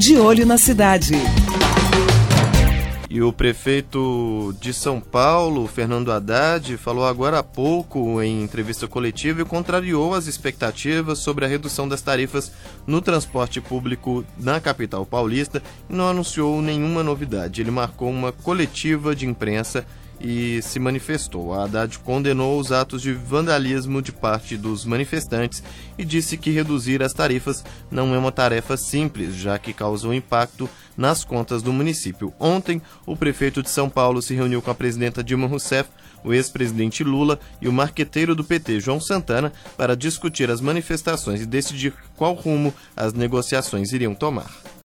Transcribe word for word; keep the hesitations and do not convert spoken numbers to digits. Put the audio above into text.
De Olho na Cidade. E o prefeito de São Paulo, Fernando Haddad, falou agora há pouco em entrevista coletiva e contrariou as expectativas sobre a redução das tarifas no transporte público na capital paulista e não anunciou nenhuma novidade. Ele marcou uma coletiva de imprensa e se manifestou. A Haddad condenou os atos de vandalismo de parte dos manifestantes e disse que reduzir as tarifas não é uma tarefa simples, já que causou impacto nas contas do município. Ontem, o prefeito de São Paulo se reuniu com a presidenta Dilma Rousseff, o ex-presidente Lula e o marqueteiro do P T, João Santana, para discutir as manifestações e decidir qual rumo as negociações iriam tomar.